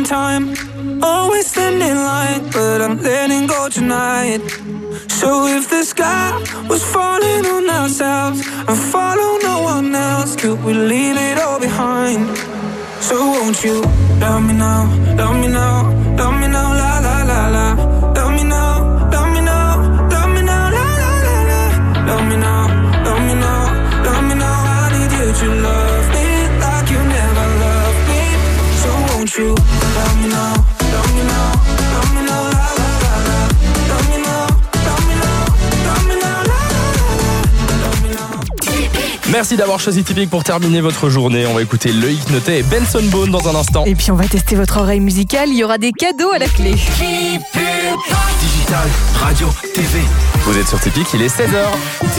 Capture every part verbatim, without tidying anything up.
time. Always standing line, but I'm letting go tonight. So if the sky was falling on ourselves and follow no one else, could we leave it all behind? So won't you love me now, love me now, love me now, la la la la. Love me now, love me now, love me now, la la la la. Love me now, love me now, love me now. I need you to love me like you never loved me. So won't you love me now, love me now, love me now, la la la la. Love me now, love me now, love me now, la la la la. Love me now. Merci d'avoir choisi Typique pour terminer votre journée. On va écouter Loïc Notet et Benson Boone dans un instant. Et puis on va tester votre oreille musicale. Il y aura des cadeaux à la clé. Digital, radio, T V. Vous êtes sur Typique, il est seize heures.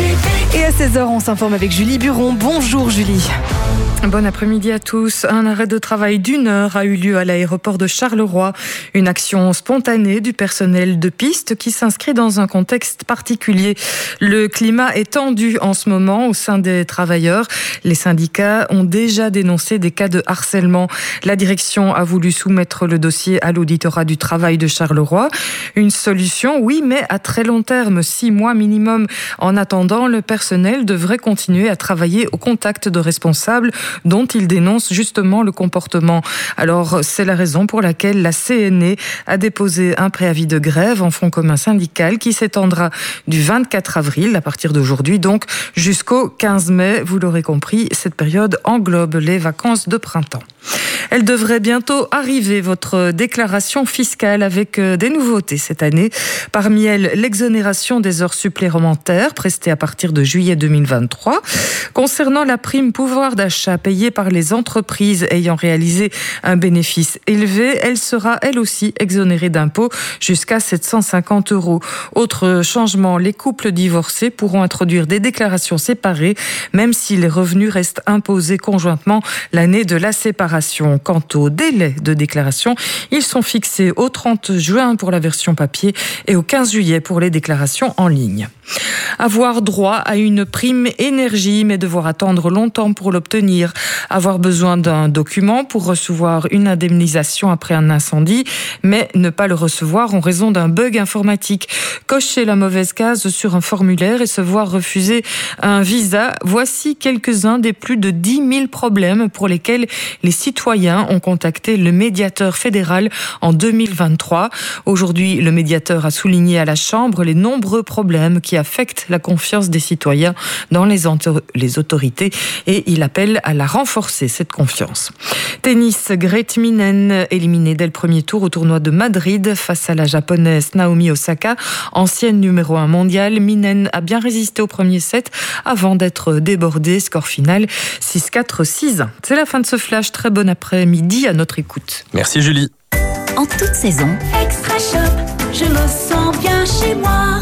Et à seize heures, on s'informe avec Julie Buron. Bonjour Julie. Bon après-midi à tous. Un arrêt de travail d'une heure a eu lieu à l'aéroport de Charleroi. Une action spontanée du personnel de piste qui s'inscrit dans un contexte particulier. Le climat est tendu en ce moment au sein des travailleurs. Les syndicats ont déjà dénoncé des cas de harcèlement. La direction a voulu soumettre le dossier à l'auditorat du travail de Charleroi. Une solution, oui, mais à très long terme, six mois minimum. En attendant, le personnel devrait continuer à travailler au contact de responsables dont il dénonce justement le comportement. Alors, c'est la raison pour laquelle la C N E a déposé un préavis de grève en front commun syndical qui s'étendra du vingt-quatre avril, à partir d'aujourd'hui, donc jusqu'au quinze mai. Vous l'aurez compris, cette période englobe les vacances de printemps. Elle devrait bientôt arriver, votre déclaration fiscale, avec des nouveautés cette année. Parmi elles, l'exonération des heures supplémentaires prestées à partir de juillet deux mille vingt-trois. Concernant la prime pouvoir d'achat payée par les entreprises ayant réalisé un bénéfice élevé, elle sera elle aussi exonérée d'impôts jusqu'à sept cent cinquante euros. Autre changement, les couples divorcés pourront introduire des déclarations séparées, même si les revenus restent imposés conjointement l'année de la séparation. Quant aux délais de déclaration, ils sont fixés au trente juin pour la version papier et au quinze juillet pour les déclarations en ligne. Avoir droit à une prime énergie, mais devoir attendre longtemps pour l'obtenir. Avoir besoin d'un document pour recevoir une indemnisation après un incendie, mais ne pas le recevoir en raison d'un bug informatique. Cocher la mauvaise case sur un formulaire et se voir refuser un visa. Voici quelques-uns des plus de dix mille problèmes pour lesquels les citoyens ont contacté le médiateur fédéral en deux mille vingt-trois. Aujourd'hui, le médiateur a souligné à la Chambre les nombreux problèmes qui affectent la confiance des citoyens dans les, ento- les autorités et il appelle à la renforcer, cette confiance. Tennis, Grete Minen, éliminée dès le premier tour au tournoi de Madrid face à la japonaise Naomi Osaka, ancienne numéro un mondiale. Minen a bien résisté au premier set avant d'être débordée. Score final six quatre, six un. C'est la fin de ce flash. Très bon après-midi à notre écoute. Merci Julie. En toute saison, Extra Shop, je me sens bien chez moi.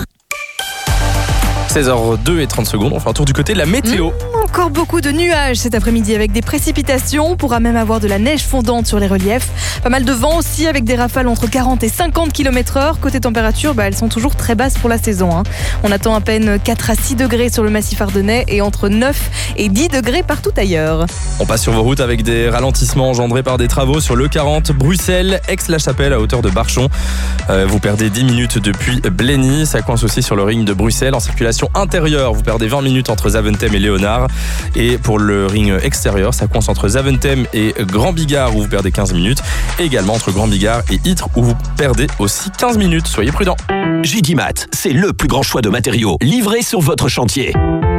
seize heures deux et trente secondes, on fait un tour du côté de la météo. Mmh, encore beaucoup de nuages cet après-midi avec des précipitations. On pourra même avoir de la neige fondante sur les reliefs. Pas mal de vent aussi avec des rafales entre quarante et cinquante kilomètres heure. Côté température, bah, elles sont toujours très basses pour la saison. Hein. On attend à peine quatre à six degrés sur le massif ardennais et entre neuf et dix degrés partout ailleurs. On passe sur vos routes avec des ralentissements engendrés par des travaux sur le quarante, Bruxelles, Aix-la-Chapelle à hauteur de Barchon. Euh, vous perdez dix minutes depuis Blenny. Ça coince aussi sur le ring de Bruxelles en circulation intérieure. Vous perdez vingt minutes entre Zaventem et Léonard. Et pour le ring extérieur, ça coince entre Zaventem et Grand Bigard où vous perdez quinze minutes. Et également entre Grand Bigard et Ytre où vous perdez aussi quinze minutes. Soyez prudents. J D Mat, c'est le plus grand choix de matériaux livrés sur votre chantier.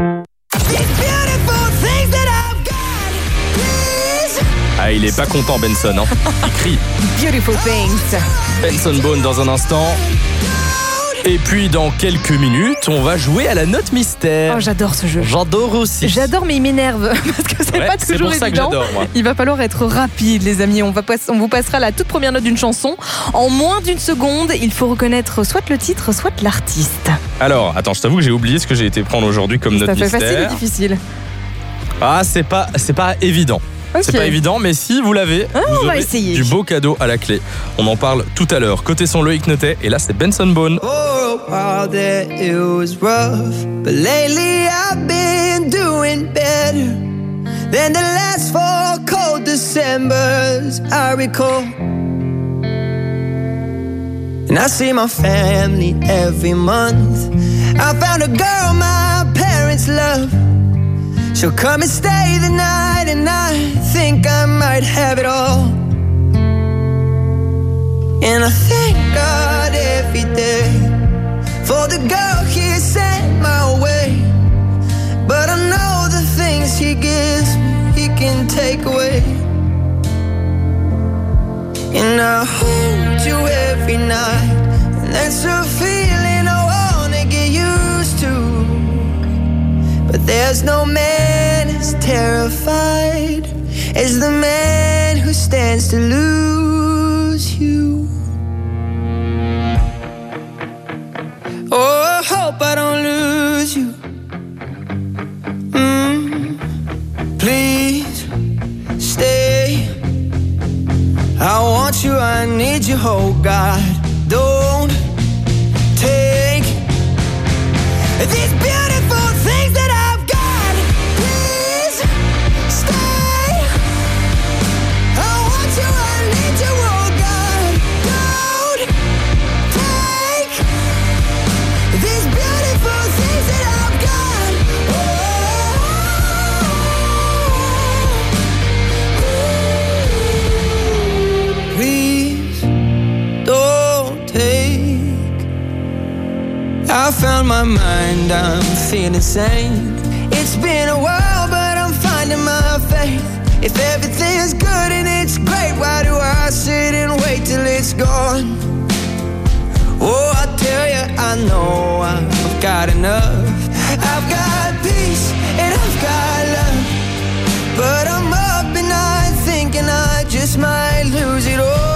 Ah, il est pas content Benson, hein. Il crie. Beautiful things. Benson Boone dans un instant. Et puis dans quelques minutes, on va jouer à la note mystère. Oh, j'adore ce jeu. J'adore aussi. J'adore, mais il m'énerve parce que c'est ouais, pas toujours c'est pour évident. Ça que j'adore, moi. Il va falloir être rapide, les amis. On va passe, on vous passera la toute première note d'une chanson en moins d'une seconde. Il faut reconnaître soit le titre, soit l'artiste. Alors, attends, je t'avoue que j'ai oublié ce que j'ai été prendre aujourd'hui comme note mystère. Ça fait facile ou difficile? Ah, c'est pas, c'est pas évident. Okay. C'est pas évident, mais si vous l'avez, ah, vous on va aurez essayer. Du beau cadeau à la clé. On en parle tout à l'heure. Côté son, Loïc Notet, et là c'est Benson Boone. For a while there it was rough, but lately I've been doing better than the last four cold Decembers I recall. And I see my family every month. I found a girl my parents love. She'll come and stay the night, and I think I might have it all. And I thank God every day for the girl He sent my way. But I know the things He gives me, He can take away. And I hold you every night, and that's a feeling I wanna get used to. But there's no man as terrified as the man who stands to lose you. Oh, I hope I don't lose you. Mm, please stay. I want you, I need you, oh God. Don't take these beautiful things that I've got. Please stay. I want you, I need you, oh God. Don't take these beautiful things that I've got. Oh, please don't take. I found my mind, I'm feeling sane. It's been a while, but I'm finding my faith. If everything's good and it's great, why do I sit and wait till it's gone? Oh, I tell you, I know I've got enough. I've got peace and I've got love, but I'm up at night thinking I just might lose it all.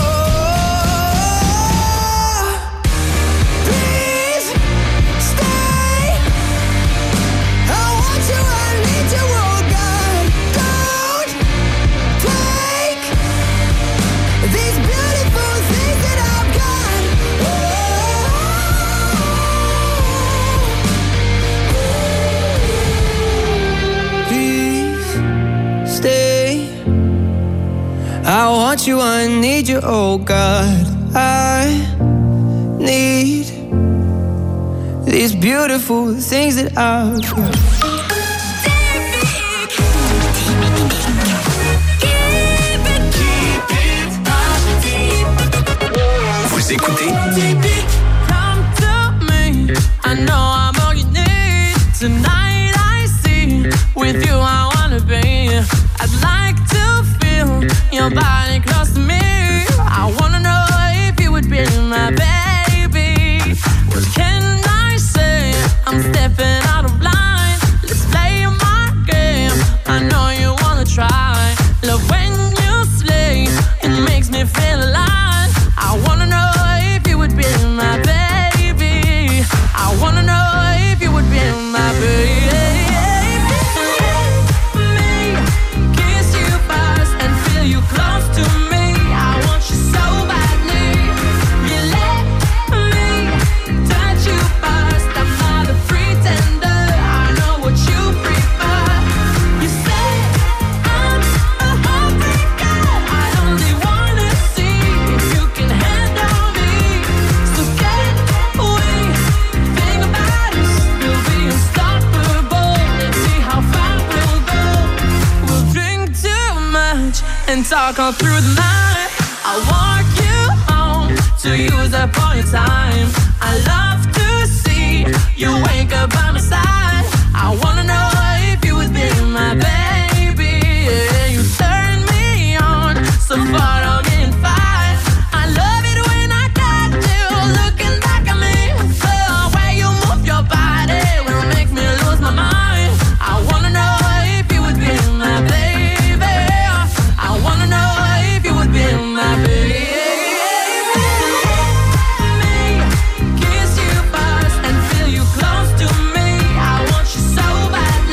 I want you, I need you, oh God. I need these beautiful things that I've got. Vous écoutez Come to me, I know I'm all you need. Tonight I see, with you I wanna be. I'd like to feel your body close to me. I wanna know if you would be my baby. What can I say? I'm stepping out of line. Let's play my game. I know you wanna try. Love when you slay, it makes me feel alive. I wanna know if you would be my baby. I wanna know if you would be my baby. Close to me, I want you so badly. You let me touch you first. I'm not a pretender. I know what you prefer. You say I'm a heartbreaker. I only wanna see if you can handle me. So get away, think about us. We'll be unstoppable. Let's see how far we'll go. We'll drink too much and talk all through the night. I'll walk you home to use up all your time. I love to see you wake up by my side. I wanna know if you would be my baby. Yeah, you turn me on, so far I'll get in fight. I love it when I got you looking back at me. The way you move your body will make me lose my mind. I wanna know if you would be my baby. I wanna know if you would be my baby. Let me kiss you first and feel you close to me. I want you so badly.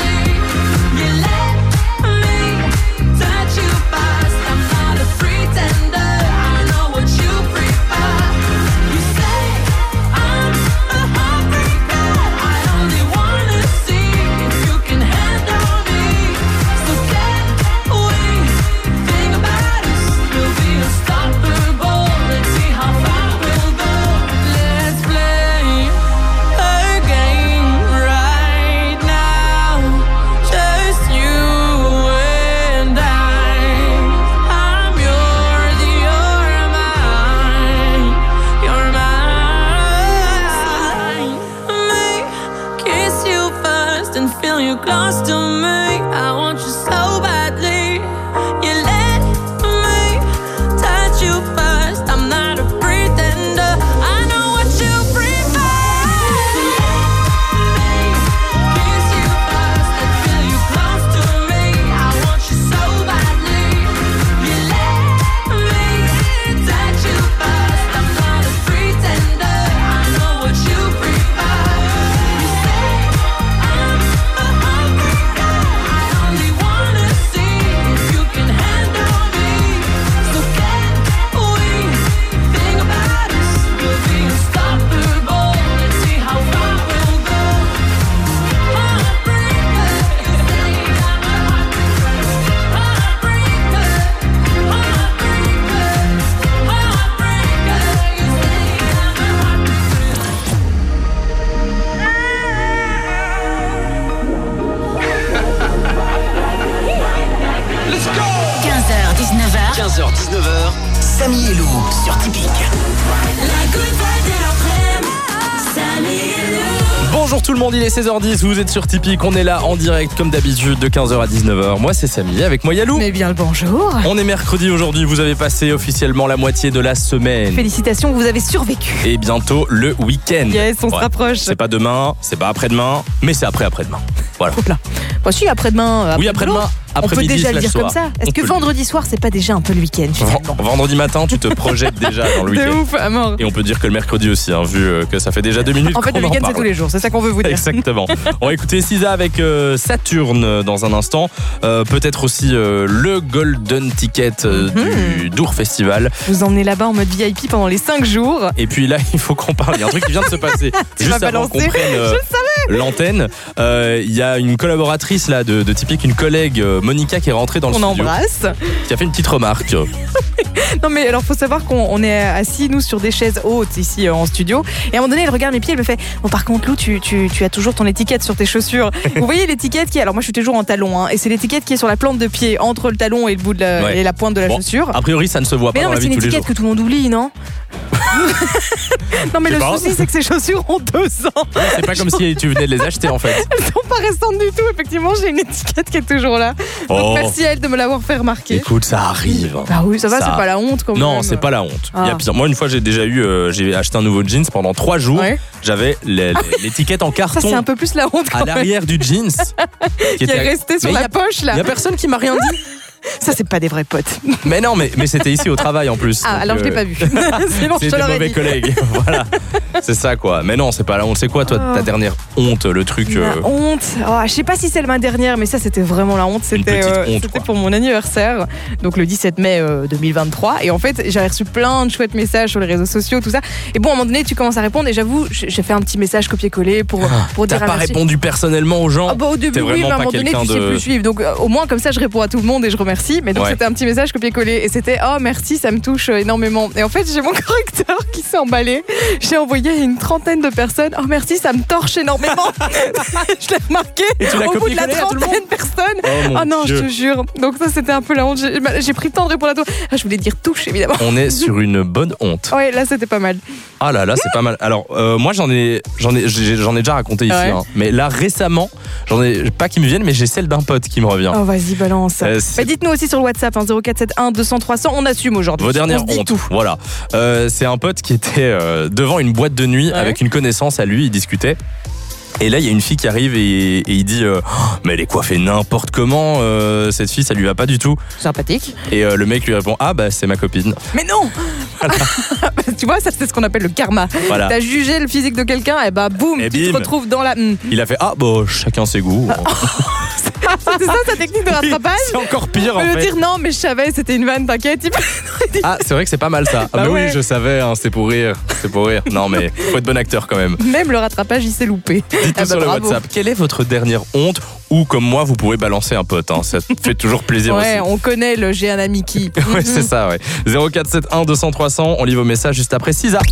quinze heures dix-neuf heures, Samy et Lou sur Typique. La good vibe de l'après-midi, Samy et Lou. Bonjour tout le monde, il est seize heures dix, vous êtes sur Typique, on est là en direct comme d'habitude de quinze heures à dix-neuf heures. Moi c'est Samy, avec moi Yalou. Mais bien le bonjour. On est mercredi aujourd'hui, vous avez passé officiellement la moitié de la semaine. Félicitations, vous avez survécu. Et bientôt le week-end. Yes, on Ouais. se rapproche. C'est pas demain, c'est pas après-demain, mais c'est après-après-demain. Voilà. Oula. Moi aussi, après-demain. euh, Oui, après le après-demain, On peut après-midi déjà le slash dire soir. comme ça. Est-ce On que peut le vendredi soir, c'est pas déjà un peu le week-end Ven- finalement? Vendredi matin, tu te projettes déjà dans le De week-end. ouf, à mort. Et on peut dire que le mercredi aussi, hein, vu euh, que ça fait déjà deux minutes En fait, qu'on le en week-end, c'est parle. tous les jours. C'est ça qu'on veut vous dire. Exactement. On va écouter Sisa avec euh, Saturne euh, dans un instant. Euh, Peut-être aussi euh, le Golden Ticket euh, Mhm. du Dour Festival. Vous emmenez là-bas en mode V I P pendant les cinq jours. Et puis là, il faut qu'on parle. Il y a un truc qui vient de se passer. Tu Juste vas avant balancer. qu'on prenne euh, l'antenne, euh, il y a une collaboratrice là de, de Typique, une collègue euh, Monica qui est rentrée dans le On studio, embrasse. qui a fait une petite remarque. Non mais alors faut savoir qu'on on est assis nous sur des chaises hautes ici euh, en studio et à un moment donné elle regarde mes pieds, elle me fait bon par contre Lou tu, tu, tu as toujours ton étiquette sur tes chaussures. Vous voyez l'étiquette qui est, alors moi je suis toujours en talon hein, et c'est l'étiquette qui est sur la plante de pied entre le talon et le bout de la, Ouais. et la pointe de la Bon, chaussure. A priori, ça ne se voit Mais pas non dans mais la c'est vie une de tous les étiquette jours. que tout le monde oublie non? Non mais Je le sais pas. souci c'est que ces chaussures ont deux ans. C'est pas comme si tu venais de les acheter en fait. Elles sont pas récentes du tout. Effectivement j'ai une étiquette qui est toujours là. Donc Oh. merci à elle de me l'avoir fait remarquer. Écoute, ça arrive. Bah oui ça va, Ça- c'est pas la honte quand même. Non, c'est pas la honte. Il y a Ah. pire. Moi, une fois, j'ai déjà eu, euh, j'ai acheté un nouveau jeans pendant trois jours. Ouais. J'avais les- les- l'étiquette en Ça c'est carton un peu plus la honte quand à même. l'arrière du jeans, Qui est resté sur Mais la y a- poche là. Il y a personne qui m'a rien dit. Ça c'est pas des vrais potes. Mais non, mais, mais c'était ici au travail en plus. Ah Donc, alors je l'ai euh, pas vu. Sinon je C'est te des l'aurais mauvais dit. collègues. Voilà. C'est ça quoi. Mais non, c'est pas la honte. C'est quoi toi ta Oh. dernière honte, le truc La euh, honte. Oh, je sais pas si c'est ma dernière, mais ça c'était vraiment la honte. C'était petite euh, honte, c'était quoi. pour mon anniversaire, donc le dix-sept mai euh, deux mille vingt-trois. Et en fait, j'avais reçu plein de chouettes messages sur les réseaux sociaux, tout ça. Et bon, à un moment donné, tu commences à répondre. Et j'avoue, j'ai j'ai fait un petit message copier-coller pour pour T'as dire. pas un merci. répondu personnellement aux gens. Ah bah au début T'es oui, mais vraiment à un pas moment donné quelqu'un tu sais de- plus suivre. Donc euh, au moins comme ça je réponds à tout le monde et je remercie. Mais donc Ouais. c'était un petit message copier-coller et c'était oh merci ça me touche énormément. Et en fait j'ai mon correcteur qui s'est emballé. J'ai envoyé à une trentaine de personnes oh merci ça me torche énormément. Je l'ai remarqué Et tu l'as au bout de la copié-collé à tout le trentaine de personnes. Oh, mon Ah non Dieu. je te jure. Donc ça c'était un peu la honte. J'ai j'ai pris le temps de répondre à toi. Ah, je voulais dire touche évidemment. On est sur une bonne honte. Ouais là c'était pas mal. Ah là là, c'est pas mal. Alors euh, moi j'en ai j'en ai j'ai- j'en ai déjà raconté ici Ouais. hein. Mais là récemment, j'en ai pas qui me viennent mais j'ai celle d'un pote qui me revient. Oh vas-y balance. Euh, c'est- Bah, dites-nous aussi sur le WhatsApp hein, zéro quatre sept un deux cents trois cents. On assume aujourd'hui. Vos dernières On se dit hontes. tout. Voilà. Euh, c'est un pote qui était euh, devant une boîte de nuit Ouais. avec une connaissance à lui, il discutait. Et là, il y a une fille qui arrive et, et il dit euh, Oh, mais elle est coiffée n'importe comment, euh, cette fille, ça lui va pas du tout. Sympathique. Et euh, le mec lui répond ah bah c'est ma copine. Mais non. Tu vois, ça c'est ce qu'on appelle le karma. Voilà. T'as jugé le physique de quelqu'un, et bah boum, Et tu te bim. retrouves dans la. Hmm. Il a fait ah bah chacun ses goûts. C'était ça ta technique de rattrapage? C'est encore pire Au en lieu de fait. dire non, mais je savais, c'était une vanne, t'inquiète. il peut- Ah c'est vrai que c'est pas mal ça. Ah, Bah mais ouais. oui je savais, hein, c'est pour rire, c'est pour rire. Non mais faut être bon acteur quand même. Même le rattrapage, il s'est loupé. Dites-nous Ah bah, sur le bravo. WhatsApp, quelle est votre dernière honte ou comme moi vous pouvez balancer un pote, hein, ça fait toujours plaisir Ouais, aussi. on connaît le j'ai un ami qui. Ouais, c'est ça, ouais. zéro quatre sept un deux cents trois cents, on lit vos messages juste après six heures.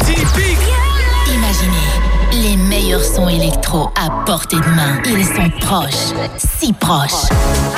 Imaginez les meilleurs sons électro à portée de main. Ils sont proches, si proches.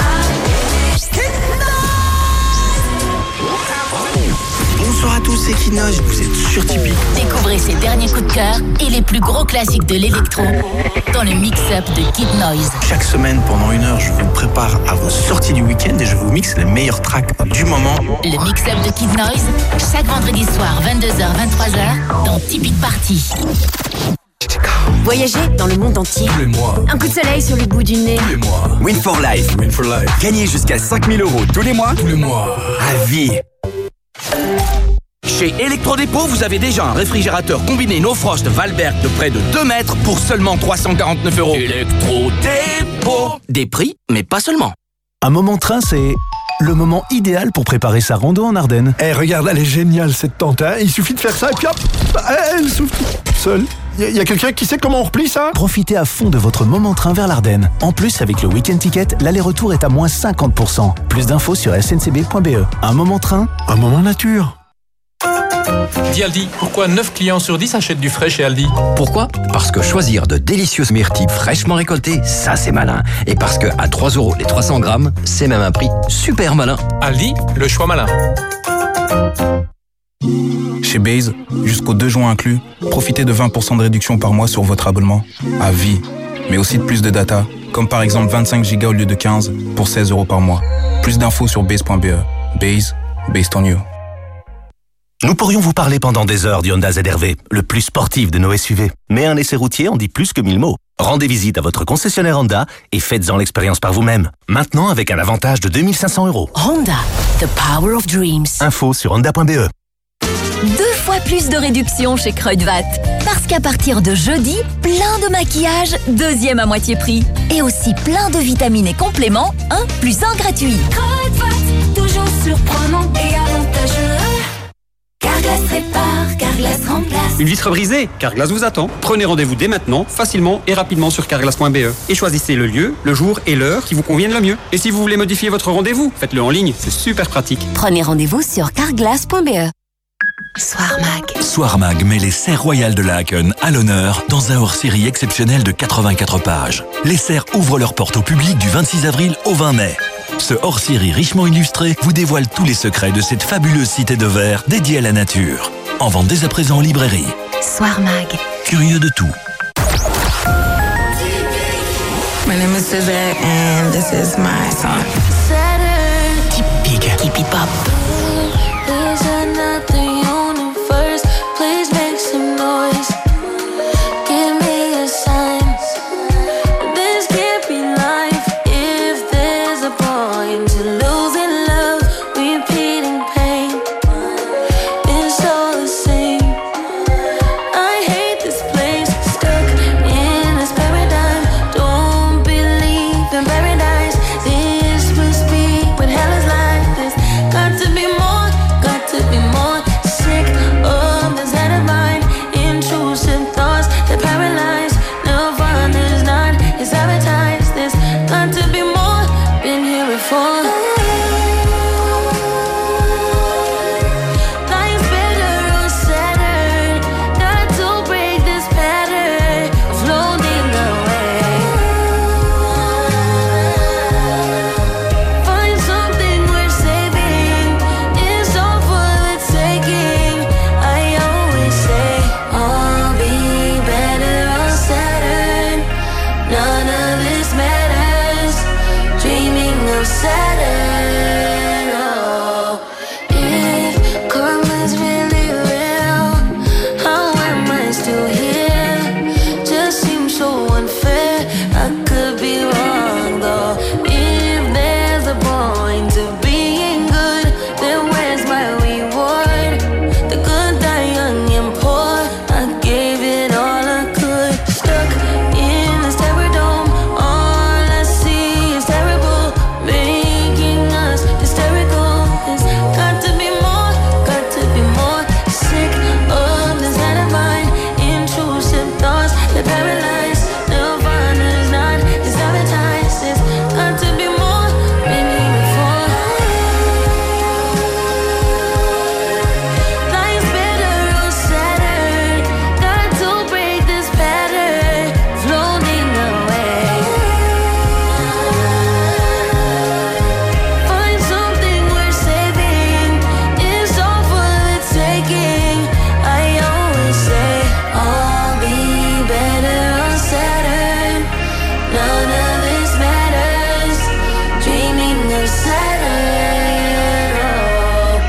Bonsoir à tous, c'est Kinoche, vous êtes sur Typique. Découvrez ses derniers coups de cœur et les plus gros classiques de l'électro dans le mix-up de Kid Noise. Chaque semaine, pendant une heure, je vous prépare à vos sorties du week-end et je vous mixe les meilleurs tracks du moment. Le mix-up de Kid Noise, chaque vendredi soir, vingt-deux heures vingt-trois heures, dans Typique Party. Voyager dans le monde entier. Tous les mois. Un coup de soleil sur le bout du nez. Tous les mois. Win for Life. Win for Life. Gagnez jusqu'à cinq mille euros tous les mois. Tous les mois. À vie. Chez Electrodépôt, vous avez déjà un réfrigérateur combiné No Frost Valberg de près de deux mètres pour seulement trois cent quarante-neuf euros. Electrodépôt. Des prix, mais pas seulement. Un moment train, c'est le moment idéal pour préparer sa rando en Ardennes. Eh, regarde, elle est géniale cette tente, hein. Il suffit de faire ça et puis hop, elle souffle seule. Il y a, a quelqu'un qui sait comment on replie ça? Profitez à fond de votre moment train vers l'Ardenne. En plus, avec le Weekend Ticket, l'aller-retour est à moins cinquante pour cent. Plus d'infos sur s n c b point b e. Un moment train, un moment nature. Dis Aldi, pourquoi neuf clients sur dix achètent du frais chez Aldi? Pourquoi? Parce que choisir de délicieuses myrtilles fraîchement récoltées, ça c'est malin. Et parce que à trois euros les trois cents grammes, c'est même un prix super malin. Aldi, le choix malin. Chez Base, jusqu'au deux juin inclus, profitez de vingt pour cent de réduction par mois sur votre abonnement. À vie. Mais aussi de plus de data, comme par exemple vingt-cinq gigas au lieu de quinze pour seize euros par mois. Plus d'infos sur base point b e. Base, based on you. Nous pourrions vous parler pendant des heures du Honda Z R V, le plus sportif de nos S U V. Mais un essai routier en dit plus que mille mots. Rendez visite à votre concessionnaire Honda et faites-en l'expérience par vous-même. Maintenant avec un avantage de deux mille cinq cents euros. Honda, the power of dreams. Info sur honda point b e. Deux fois plus de réduction chez Kruidvat. Parce qu'à partir de jeudi, plein de maquillage, deuxième à moitié prix. Et aussi plein de vitamines et compléments, un plus un gratuit. Kruidvat, toujours surprenant et avantageux. Carglass répare, Carglass remplace. Une vitre brisée, Carglass vous attend. Prenez rendez-vous dès maintenant, facilement et rapidement sur carglass point b e. Et choisissez le lieu, le jour et l'heure qui vous conviennent le mieux. Et si vous voulez modifier votre rendez-vous, faites-le en ligne, c'est super pratique. Prenez rendez-vous sur carglass point b e. Soir Mag. Soir Mag met les serres royales de Laken à l'honneur dans un hors-série exceptionnel de quatre-vingt-quatre pages. Les serres ouvrent leurs portes au public du vingt-six avril au vingt mai. Ce hors-série richement illustré vous dévoile tous les secrets de cette fabuleuse cité de verre dédiée à la nature. En vente dès à présent en librairie. Soir Mag. Curieux de tout. My name is Suzette and this is my song. Typique. Keep it pop. Is another universe. Please make some noise. Give me a sign. This can't be life. If there's a point to losing love, repeating pain, it's all the same. I hate this place. Stuck in this paradigm. Don't believe in paradise. This must be what hell is like. This got to be more. To be more sick of this head of mine. Intrusive thoughts that paralyze. Nirvana's not is advertised. This got to be more. Been here before. Life's better on Saturn. Got to break this pattern. Floating away. Find something worth saving. It's all taking. I always say I'll be better on Saturn. None of this matters. Dreaming of Saturn. Oh, if karma's really real, how am I still here? Just seems so unfair. I could be wrong though. If there's a point to being good, then where's my reward? The good die young and poor. I gave it all I could. Stuck in this terror dome. All I see is terrible, making us hysterical. There's got to be more, got to be more. Sick of this head of mine. Intrusive thoughts that paralyze. Nirvana's not is advertised. There's got to be more. Been here before. Life's better on Saturn. Got to break this pattern. Floating away. Find something worth saving. It's all for the taking. I always say I'll be better on Saturn. None of this matters. Dreaming of Saturn. Oh.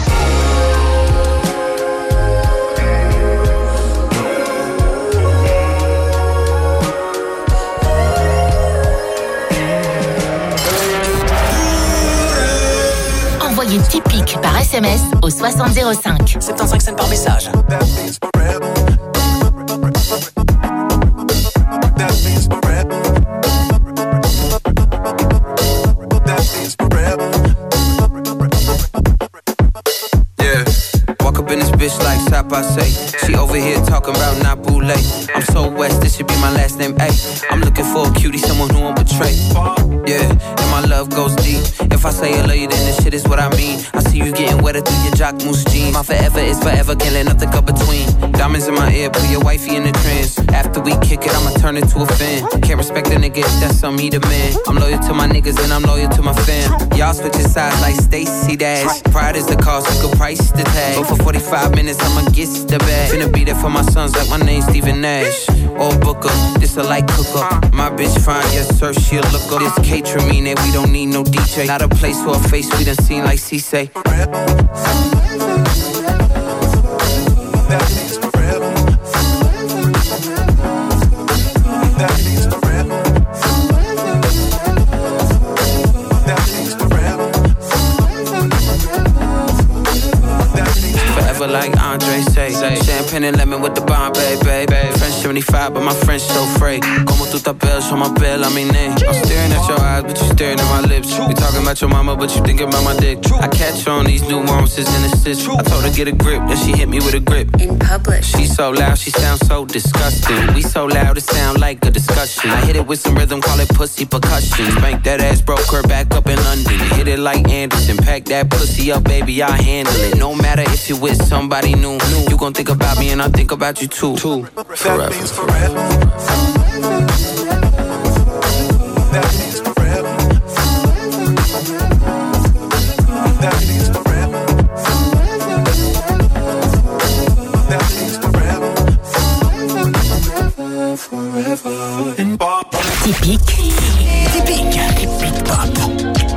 Envoyez Typique par S M S au soixante zéro cinq. soixante-quinze cents par message. Yeah, walk up in this bitch like Sap I say. She over here talking about Napule. I'm so west, this should be my last name. Ay, I'm looking for a cutie, someone who won't betray. Yeah, and my love goes deep. If I say I love you, then this shit is what I mean. I see see you getting wetter through your jock moose jeans. My forever is forever, can't let nothing come between. Diamonds in my ear, put your wifey in the trance. After we kick it, I'ma turn it to a fan. Can't respect a nigga if that's something he demand. I'm loyal to my niggas and I'm loyal to my fam. Y'all switching sides like Stacey Dash. Pride is the cost, you could price the tag. But for forty-five minutes, I'ma get the bag. Finna be there for my sons like my name's Stephen Nash. Or Booker, this a light cooker. My bitch fine, yes sir, she'll look up. This catering mean that we don't need no D J. Not a place for a face we done seen like C say. Like Andre say, champagne and lemon with the Bombay, babe. French seventy-five, but my French so frayed. Como tu tapel, show my bell, I mean name. I'm staring at your eyes, but you staring at my lips. We talking about your mama, but you thinking about my dick. I catch on these nuances and assists. I told her get a grip, then she hit me with a grip. In public, she's so loud, she sounds so disgusting. We so loud, it sound like a discussion. I hit it with some rhythm, call it pussy percussion. Spank that ass, broke her back up in London. Hit it like Anderson, pack that pussy up, baby, I handle it. No matter if you with somebody new, you gon' think about me and I think about you too. Too. Forever. That means forever. That means forever. That means forever. That means forever. Forever. In pop. Typique. Typique. Typique pop.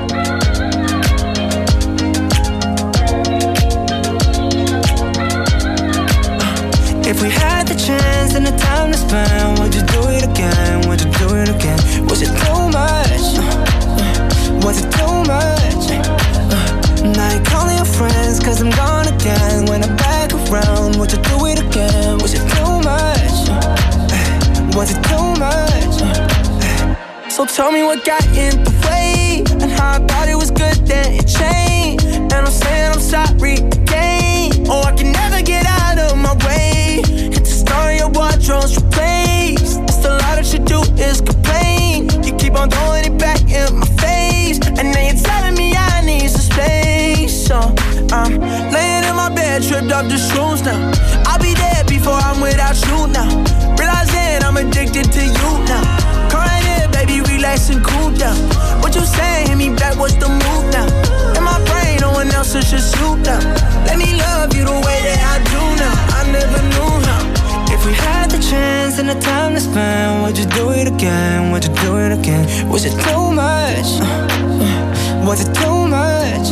If we had the chance and the time to spend, would you do it again? Would you do it again? Was it too much? Was it too much? Now you're calling your friends cause I'm gone again. When I'm back around, would you do it again? Was it too much? Was it too much? So tell me what got in the way, and how I thought it was good then it changed. And I'm saying I'm sorry again. Oh, I can never get out of my way. Hit the star in your wardrobe's replaced. It's a lot that you do is complain. You keep on throwing it back in my face, and then you're telling me I need some space. So I'm laying in my bed, tripped up the shoes now. I'll be there before I'm without you now. Realizing I'm addicted to you now. Crying in, baby, relax and cool down. What you saying? Hit me back, what's the move now? In my brain, no one else is just you now. Let me love you the way that I do now. I never knew how. If we had the chance and the time to spend, would you do it again? Would you do it again? Was it too much? Was it too much?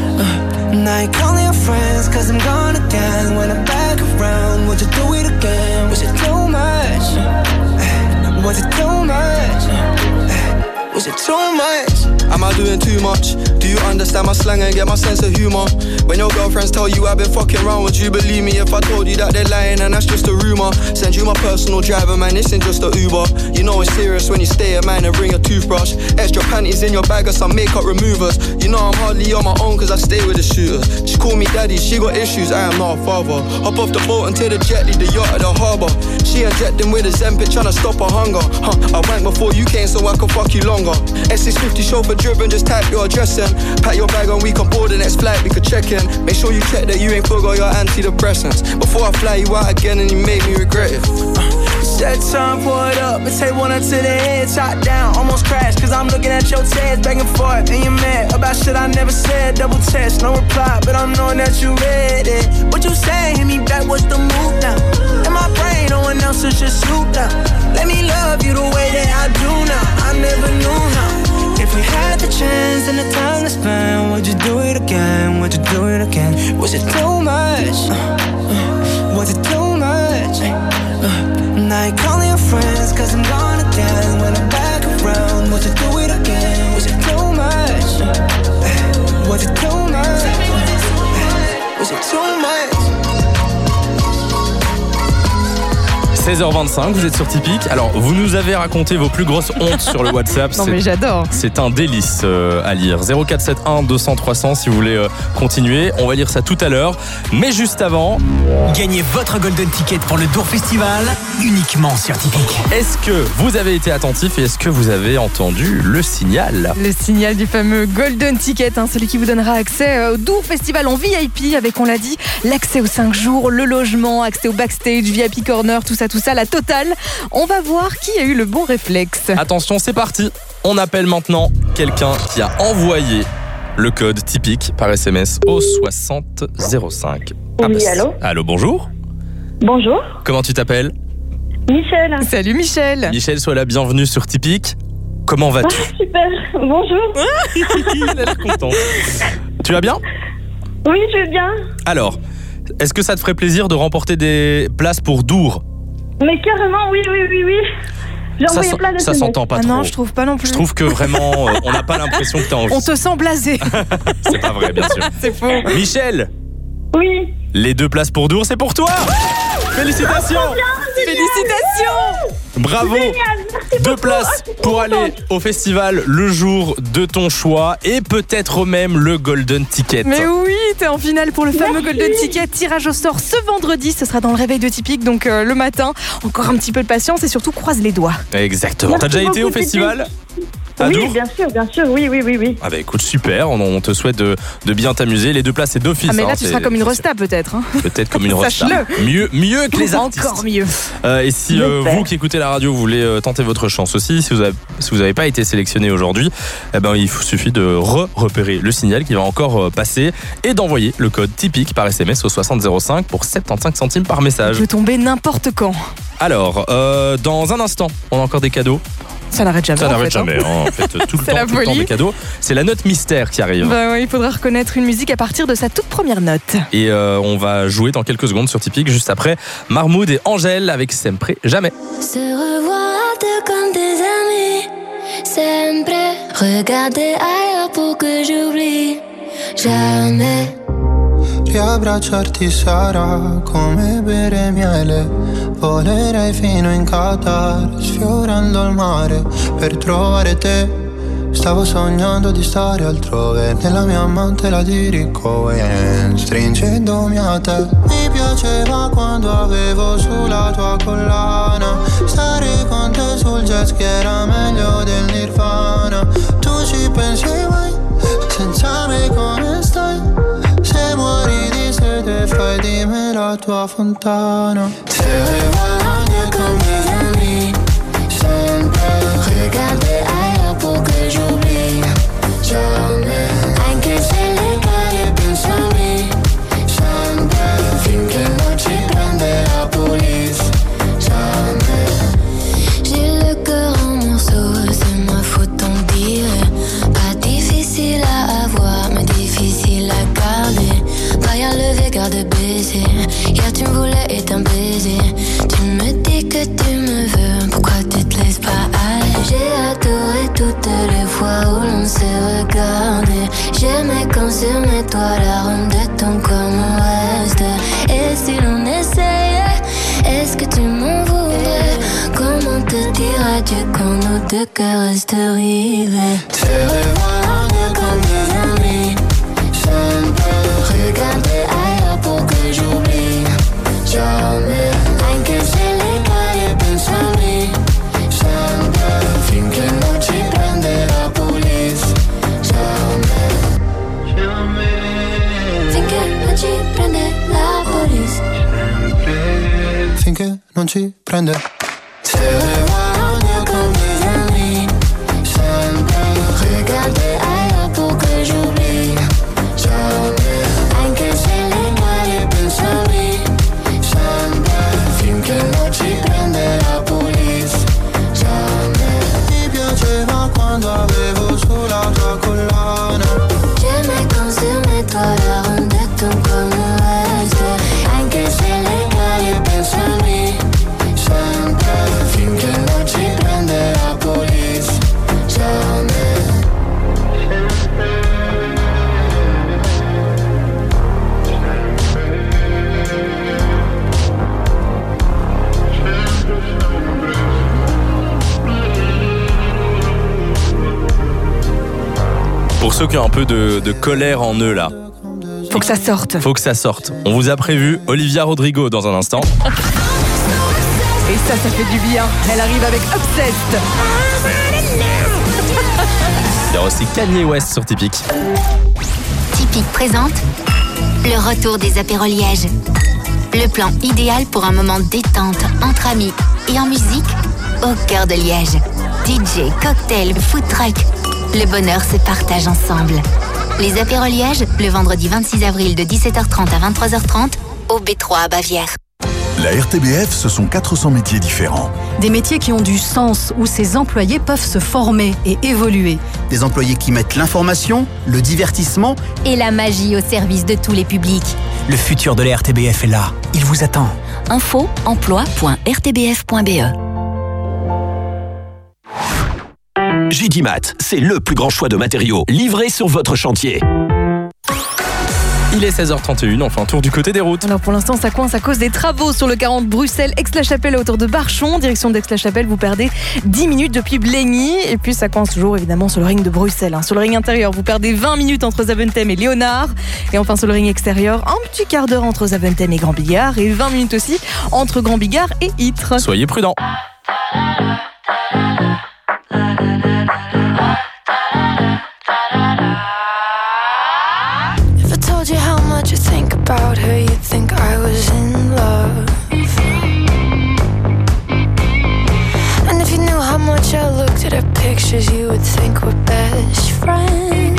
Now you're calling your friends cause I'm gone again. When I'm back around, would you do it again? Was it too much? Was it too much? Was it too much? Am I doing too much? Do you understand my slang and get my sense of humor? When your girlfriends tell you I've been fucking around, would you believe me if I told you that they're lying and that's just a rumour? Send you my personal driver, man, this ain't just a Uber. You know it's serious when you stay at mine and bring a toothbrush. Extra panties in your bag or some makeup removers. You know I'm hardly on my own cause I stay with the shooters. She call me daddy, she got issues, I am not a father. Hop off the boat and take the jet, leave the yacht at the harbour. She injecting with a Zempic tryna stop her hunger. Huh, I went before you came so I could fuck you longer. S six fifty chauffeur driven, just type your address in. Pack your bag and we can board the next flight, we could check in. Make sure you check that you ain't forgot your antidepressants before I fly you out again and you made me regret it. Set time, pour it up, and take one up to the head, top down, almost crashed, cause I'm looking at your tears back and forth, and you're mad about shit I never said, double text, no reply, but I'm knowing that you read it. What you say, hit me back, what's the move now? In my brain, no one else is just you now. Let me love you the way that I do now, I never knew how. If we had the chance and the time to spend, would you do it again, would you do it again? Was it too much? Was it too much? Now you're calling your friends cause I'm gone again. When I'm back around, would you do it again? Was it too much? Was it too much? Was it too much? seize heures vingt-cinq, vous êtes sur Typique. Alors, vous nous avez raconté vos plus grosses hontes sur le WhatsApp. Non, mais j'adore. C'est un délice euh, à lire. zéro quatre sept un deux cents trois cents si vous voulez euh, continuer. On va lire ça tout à l'heure. Mais juste avant... Gagnez votre Golden Ticket pour le Dour Festival, uniquement sur Typique. Est-ce que vous avez été attentif et est-ce que vous avez entendu le signal ? Le signal du fameux Golden Ticket, hein, celui qui vous donnera accès au Dour Festival en V I P avec, on l'a dit, l'accès aux cinq jours, le logement, accès au backstage, V I P corner, tout ça, tout ça, la totale. On va voir qui a eu le bon réflexe. Attention, c'est parti. On appelle maintenant quelqu'un qui a envoyé le code Typique par S M S au soixante zéro cinq. Oui, ah bah, allô Allô, bonjour. Bonjour. Comment tu t'appelles ? Michel. Salut Michel. Michel, sois la bienvenue sur Typique. Comment vas-tu ? Ah, super, bonjour. Elle a l'air contente. Tu vas bien ? Oui, je vais bien. Alors, est-ce que ça te ferait plaisir de remporter des places pour Dour ? Mais carrément, oui, oui, oui, oui. J'ai ça envoyé plein de Ça s'entend pas ah trop. Non, je trouve pas non plus. Je trouve que vraiment, euh, on n'a pas l'impression que t'as envie. On te sent blasé. C'est pas vrai, bien sûr. C'est faux. Michel. Oui. Les deux places pour Dour, c'est pour toi. Félicitations. Félicitations. Bravo. Deux places pour aller au festival le jour de ton choix et peut-être même le Golden Ticket. Mais oui, t'es en finale pour le fameux Merci. Golden Ticket. Tirage au sort ce vendredi, ce sera dans le réveil de Typique, donc euh, le matin. Encore un petit peu de patience et surtout croise les doigts. Exactement. T'as déjà été au festival ? À oui, Dour bien sûr, bien sûr, oui, oui, oui, oui. Ah bah écoute, super, on, on te souhaite de, de bien t'amuser. Les deux places, c'est d'office. Ah mais là, hein, tu seras comme une resta peut-être. Hein. Peut-être comme une resta. Sache-le. Mieux, mieux que les artistes. Encore mieux. Euh, et si euh, vous qui écoutez la radio, vous voulez euh, tenter votre chance aussi, si vous avez, si vous n'avez pas été sélectionné aujourd'hui, eh ben, il vous suffit de re-repérer le signal qui va encore euh, passer et d'envoyer le code Typique par S M S au soixante zéro cinq pour soixante-quinze centimes par message. Il peut tomber n'importe quand. Alors, euh, dans un instant, on a encore des cadeaux. Ça n'arrête jamais. Ça n'arrête en fait, jamais. Hein. Hein. En fait, tout le C'est temps, la tout le temps folie. des cadeaux. C'est la note mystère qui arrive. Bah ouais, il faudra reconnaître une musique à partir de sa toute première note. Et euh, on va jouer dans quelques secondes sur Typique, juste après Marmoud et Angèle avec Sempre Jamais. Se revoir à deux comme des amis. Sempre. Regarder ailleurs pour que j'oublie. Jamais. Riabbracciarti sarà come bere miele. Volerei fino in Qatar, sfiorando il mare per trovare te. Stavo sognando di stare altrove, nella mia mantela di Rick Owens, stringendomi a te. Mi piaceva quando avevo sulla tua collana, stare con te sul jet ski era meglio del Nirvana. Tu ci pensi mai, senza me come stai? Se muori di sete fai di me la tua fontana. Se revoilà comme des amis, sempre. Regarder ailleurs pour que j'oublie. Jamais. Anche se le cade penso a me. Sempre. Finché non ci prende la police. Jamais. J'ai le cœur en morceaux, c'est ma faute on dirait. Pas difficile à avoir, mais difficile à garder. Barrière levée, garde baisé. Hier tu me voulais et t'un baiser. Tu me dis que tu me veux, pourquoi tu te laisses pas aller? J'ai adoré toutes les fois où l'on s'est regardé. J'aimais quand sur mes toits la ronde de ton corps mon reste. Et si l'on essayait, est-ce que tu m'en voudrais? Comment te dire adieu quand nos deux cœurs restent rivés? Se revoilà comme des amis, sempre. Regarder ailleurs pour que j'oublie. Jamais. Anche se le cade penso a me. Sempre. Finché non ci prende la police. Jamais. Jamais. Finché non ci prende la police. Finché non ci prende. Se revoilà comme des amis, sempre. Regarder ailleurs pour que j'oublie. Jamais. Anche se le cade penso a me. Sempre. Finché non ci prende la police. Jamais. Mi piaceva quando avevo sulla tua collana. J'aimais quand sur mes toits la ronde de ton corps me reste. Anche se le cade penso a me. Sempre. Finché non Pour ceux qui ont un peu de, de colère en eux là. Faut que ça sorte. Faut que ça sorte. On vous a prévu Olivia Rodrigo dans un instant. Et ça, ça fait du bien. Elle arrive avec Obsessed. Il y aura aussi Kanye West sur Typique. Typique présente le retour des apéros Liège. Le plan idéal pour un moment de détente entre amis et en musique au cœur de Liège. D J, cocktail, food truck. Le bonheur se partage ensemble. Les apéros Liège, le vendredi vingt-six avril de dix-sept heures trente à vingt-trois heures trente au B trois à Bavière. La R T B F, ce sont quatre cents métiers différents. Des métiers qui ont du sens, où ses employés peuvent se former et évoluer. Des employés qui mettent l'information, le divertissement et la magie au service de tous les publics. Le futur de la R T B F est là. Il vous attend. Info emploi point r t b f point b e. J D Mat, c'est le plus grand choix de matériaux livrés sur votre chantier. Il est seize heures trente et une, on fait un tour du côté des routes. Alors pour l'instant, ça coince à cause des travaux sur le quarante Bruxelles, Aix-la-Chapelle à hauteur de Barchon. Direction d'Aix-la-Chapelle, vous perdez dix minutes depuis Blegny. Et puis ça coince toujours évidemment sur le ring de Bruxelles. Hein. Sur le ring intérieur, vous perdez vingt minutes entre Zaventem et Léonard. Et enfin sur le ring extérieur, un petit quart d'heure entre Zaventem et Grand Bigard. Et vingt minutes aussi entre Grand Bigard et Ytre. Soyez prudents. About her, you'd think I was in love. And if you knew how much I looked at her pictures, you would think we're best friends.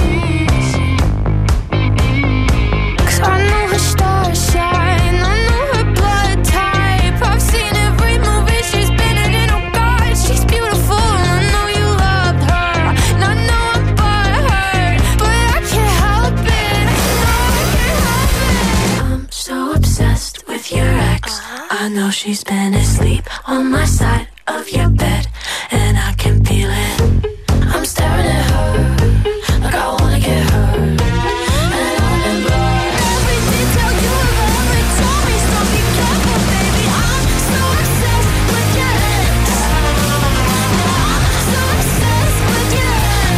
'Cause I know her stars shine, I know her blood type. I've seen every movie she's been in, and oh God, she's beautiful. And I know you loved her, and I know I'm butthurt, but I can't help it. No, I can't help it. I'm so obsessed with your ex. I know she's been asleep on my side of your bed, and I can feel it. I'm staring at her like I wanna get her. And I remember every detail you ever told me, so be careful, baby. I'm so obsessed with your ex. I'm so obsessed with your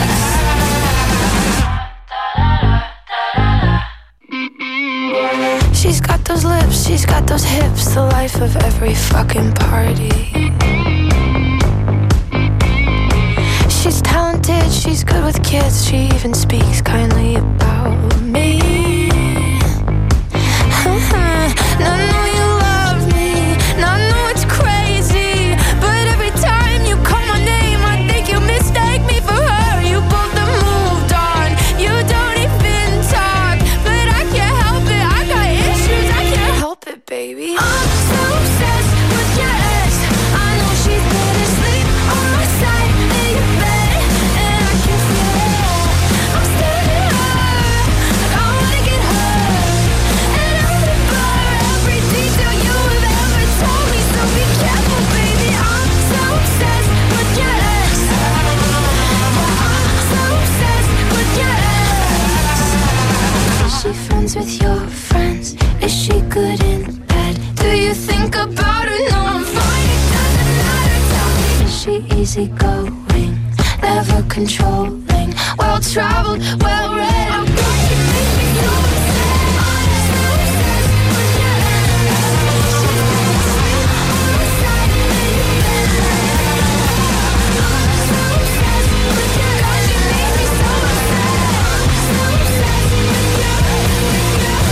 ex. She's got those lips, she's got those hips, the life of every fucking party. She's talented, she's good with kids, she even speaks kindly about me. And I know you love me, and I know it's crazy, but every time you call my name, I think you mistake me for her. You both have moved on, you don't even talk, but I can't help it, I got issues, I can't help it, baby. I'm so obsessed with your ex. I know she's been asleep on my side in your bed, and I can feel it. I'm staring at her like I wanna get her, and I remember every detail you have ever told me, so be careful, baby. I'm so obsessed with your ex. I'm so obsessed with your ex. Is she friends with your friends? Is she good in bed? Do you think about her? No, I'm fine, it doesn't matter. Tell me, is she easygoing, never controlling, well traveled, well read? Oh God, you make me so upset. I'm so obsessed with your ex. She's been asleep on my side in your bed. I'm so obsessed with your ex. God, you make me so upset. I'm so obsessed with your ex.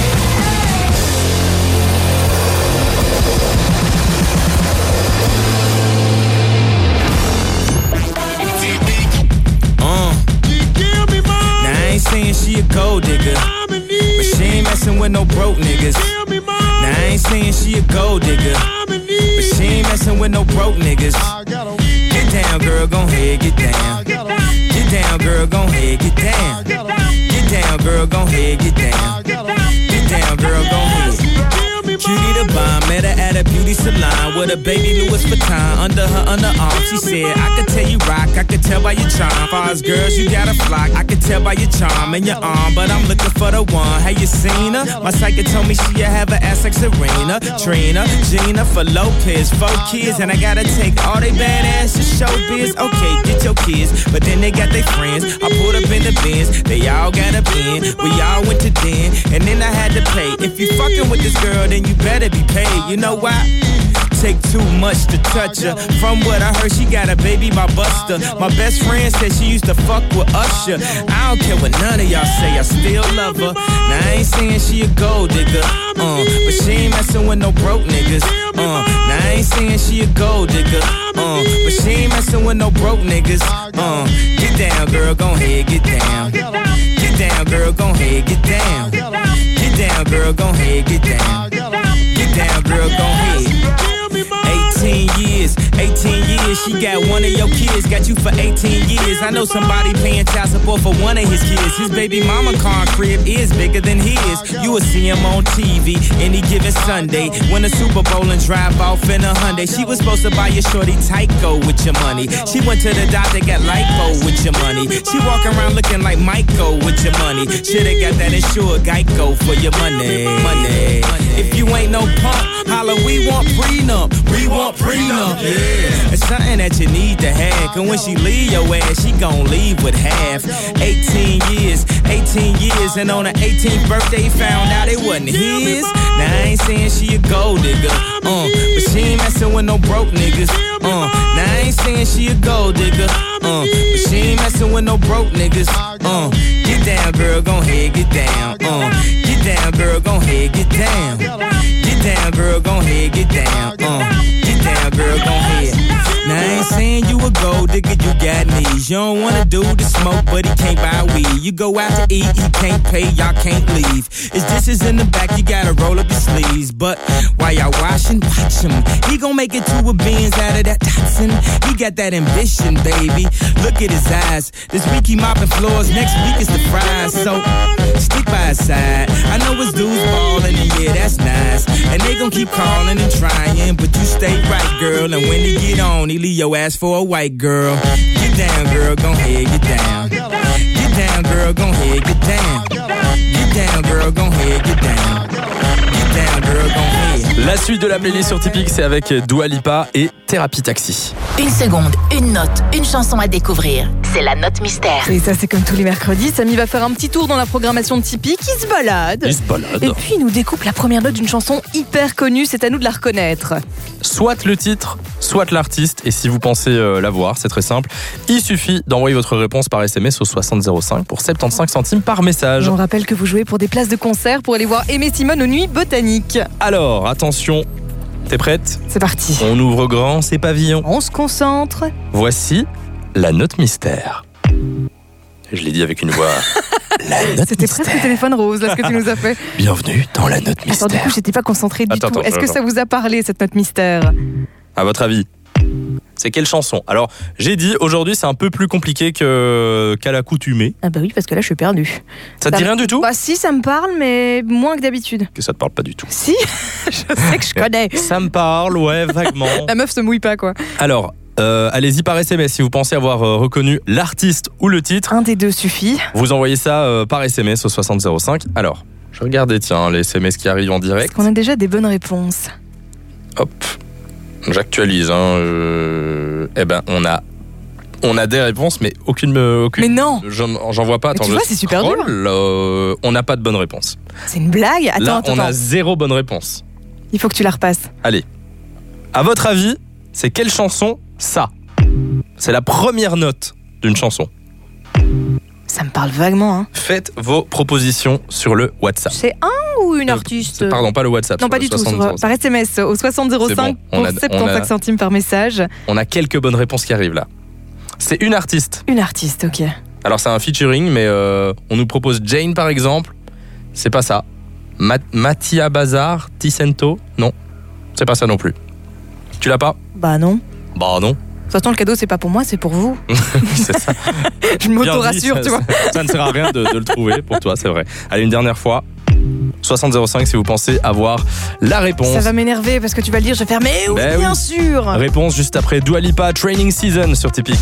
Uh. Now I ain't saying she a gold digger, but she ain't messing with no broke niggas. Now I ain't saying she a gold digger, but she ain't messing with no broke niggas. Get down, girl, gon' head, get down. Get down, girl, gon' head, get down. Get down, girl, gon' head, get down. Get down, girl, gon' head. Cutie the bomb, met her at a a beauty salon with a baby Louis Vuitton under her underarm. She said, I could tell you rock, I could tell by your charm. Far as girls, you got a flock, I could tell by your charm and your arm. But I'm looking for the one. Have you seen her? My psychic told me she have an ass like Serena, Trina, Gina for Lopez, four kids, and I gotta take all they badass to showbiz. Okay, get your kids, but then they got their friends. I pulled up in the Benz, they all got a bin. We all went to den, and then I had to pay. If you fucking with this girl, then you better be paid. You know why? Take too much to touch her. From what I heard, she got a baby by Buster. My best friend said she used to fuck with Usher. I don't care what none of y'all say, I still love her. Now I ain't saying she a gold digger, uh, but she ain't messing with no broke niggas. Uh, now I ain't saying she a gold digger, uh, but she ain't messing with no broke niggas. Uh, get down, girl, gon' head, get down. Get down, girl, gon' head, get down. Get down, girl, gon' head, get down. Get down, girl, gon' head. eighteen years, eighteen years, she got one of your kids, got you for eighteen years. I know somebody paying child support for one of his kids. His baby mama car crib is bigger than his. You will see him on T V any given Sunday. Win a Super Bowl and drive off in a Hyundai. She was supposed to buy your shorty Tyco with your money. She went to the doctor, got lipo with your money. She walk around looking like Michael with your money. Shoulda got that insured Geico for your money. Money. If you ain't no punk, holla, we want prenup. We want prenup, yeah. It's something that you need to have. Cause when she leave your ass, she gon' leave with half. eighteen years, eighteen years, and on her eighteenth birthday, found out it wasn't his. Now I ain't saying she a gold digger, uh, but she ain't messing with no broke niggas. Uh, now I ain't saying she a gold digger, uh, but she ain't messing with no broke niggas. Uh, get down, girl, gon' head, get down. Uh, get down, girl, gon' head, get down. Get down, girl, gon' head, get down. Uh, get down, girl, gon' head. Now I ain't saying you a gold digger, you got knees. You don't wanna do the smoke, but he can't buy weed. You go out to eat, he can't pay, y'all can't leave. His dishes in the back, you gotta roll up your sleeves. But while y'all washing, watch him. He gon' make it to a Benz out of that Datsun. He got that ambition, baby. Look at his eyes. This week he mopping floors, next week is the fries. So stick by his side. I know his dudes ballin', and yeah, that's nice. And they gon' keep calling and trying, but you stay right, girl. And when he get on, he leave your ass for a white girl. Get down, girl, gon' head, get down. Get down, girl, gon' head, get down. Get down, girl, gon' head, get down. Get down, girl, gon' head. La suite de la playlist sur Tipeee, c'est avec Dua Lipa et Thérapie Taxi. Une seconde, une note, une chanson à découvrir. C'est la note mystère. Et ça, c'est comme tous les mercredis. Samy va faire un petit tour dans la programmation de Tipeee qui se balade. Il se balade. Et puis, il nous découpe la première note d'une chanson hyper connue. C'est à nous de la reconnaître. Soit le titre, soit l'artiste. Et si vous pensez euh, la voir, c'est très simple. Il suffit d'envoyer votre réponse par S M S au soixante zéro cinq pour soixante-quinze centimes par message. On rappelle que vous jouez pour des places de concert pour aller voir Aimé Simone aux Nuits Botaniques. Alors, attention, t'es prête ? C'est parti. On ouvre grand ces pavillons. On se concentre. Voici la note mystère. Je l'ai dit avec une voix. La note C'était mystère. presque téléphone rose, là, ce que tu nous as fait. Bienvenue dans la note mystère. Attends, du coup, j'étais pas concentrée du Attends, tout. attends, Est-ce que attends. ça vous a parlé, cette note mystère ? À votre avis, c'est quelle chanson ? Alors, j'ai dit, aujourd'hui, c'est un peu plus compliqué que, qu'à l'accoutumée. Ah bah oui, parce que là, je suis perdue. Ça te dit rien du tout ? Bah si, ça me parle, mais moins que d'habitude. Que ça te parle pas du tout. Si, je sais que je connais. Ça me parle, ouais, vaguement. La meuf se mouille pas, quoi. Alors, euh, allez-y par S M S si vous pensez avoir euh, reconnu l'artiste ou le titre. Un des deux suffit. Vous envoyez ça euh, par S M S au soixante zéro cinq. Alors, je regardais, tiens, les S M S qui arrivent en direct. Est-ce qu'on a déjà des bonnes réponses ? Hop, j'actualise. Hein, euh... Eh ben, on a, on a des réponses, mais aucune, aucune. Mais non. J'en, j'en vois pas. Attends, mais tu je vois, c'est super dur. Euh, on n'a pas de bonne réponse. C'est une blague. Attends, Là, attends, on attends. a zéro bonne réponse. Il faut que tu la repasses. Allez. À votre avis, c'est quelle chanson ça ? C'est la première note d'une chanson. Ça me parle vaguement. Hein. Faites vos propositions sur le WhatsApp. C'est un ou une artiste ? Pardon, pas le WhatsApp. Non, pas du tout. Sur, par S M S au soixante zéro cinq bon, pour a, soixante-quinze centimes par message. On a quelques bonnes réponses qui arrivent là. C'est une artiste. Une artiste, ok. Alors c'est un featuring, mais euh, on nous propose Jane par exemple. C'est pas ça. Mat- Mattia Bazar, Ticento, non. C'est pas ça non plus. Tu l'as pas ? Bah non. Bah non. De toute façon, le cadeau, c'est pas pour moi, c'est pour vous. C'est ça. Je m'auto-rassure, ça, tu vois. Ça, ça ne sert à rien de, de le trouver pour toi, c'est vrai. Allez, une dernière fois. soixante zéro cinq si vous pensez avoir la réponse. Ça va m'énerver parce que tu vas le dire, je vais faire mais oui, Ben bien oui. sûr. Réponse juste après Dua Lipa, Training Season sur Typique.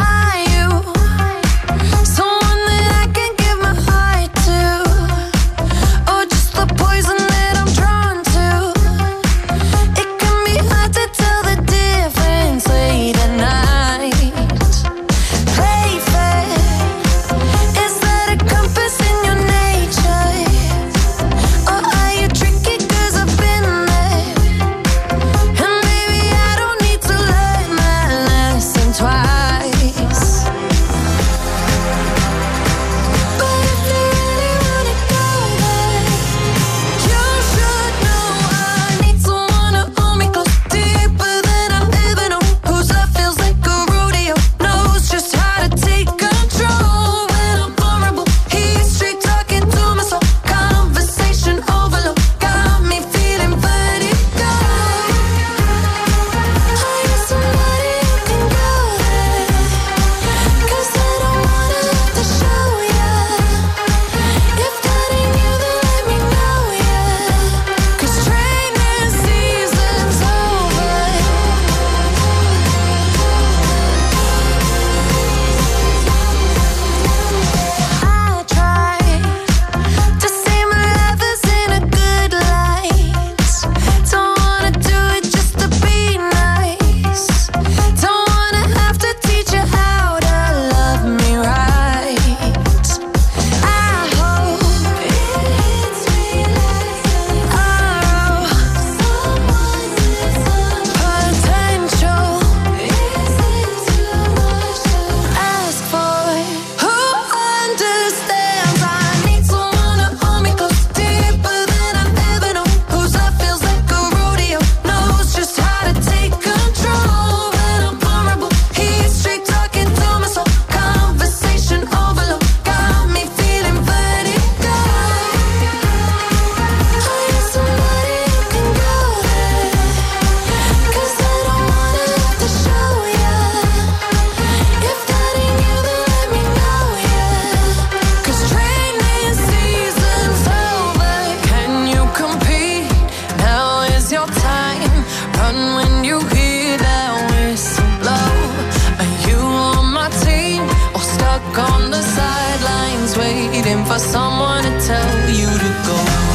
For someone to tell you to go.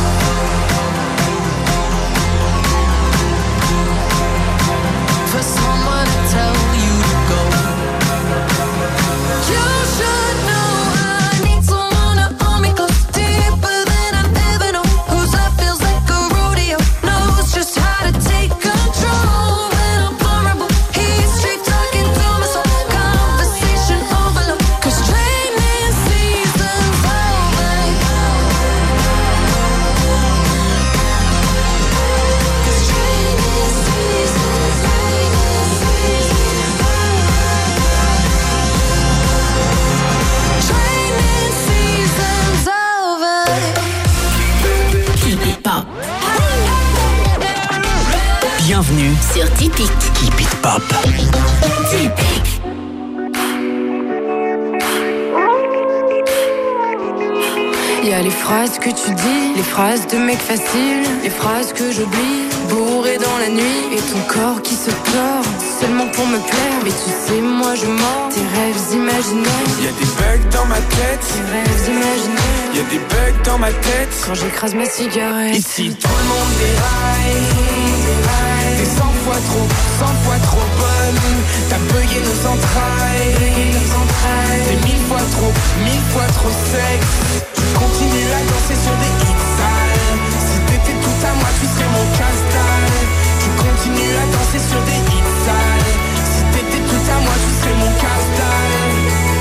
For someone to tell you to go. You should know I need someone to hold me close, deeper than I've ever known. Whose love feels like a rodeo, knows just how to take control. When I'm vulnerable, he's straight talking to my soul. Conversation overload, 'cause training season's over. Bienvenue sur Typique. Keep It Pop. Typique. Y a les phrases que tu dis, les phrases de mec facile, les phrases que j'oublie, bourré dans la nuit, et ton corps qui se tord, seulement pour me plaire. Mais tu sais, moi je mens, tes rêves imaginaires. Y'a des bugs dans ma tête, tes rêves imaginaires. Y'a des bugs dans ma tête, quand j'écrase ma cigarette. Ici tout le monde déraille, déraille. T'es cent fois trop, cent fois trop bonne. T'as bugué nos entrailles, nos entrailles. T'es mille fois trop, mille fois trop sexe. Continue à danser sur des hits sales. Si t'étais tout à moi, tu serais mon casse-dalle. Tu continues à danser sur des hits sales. Si t'étais tout à moi, tu serais mon casse-dalle.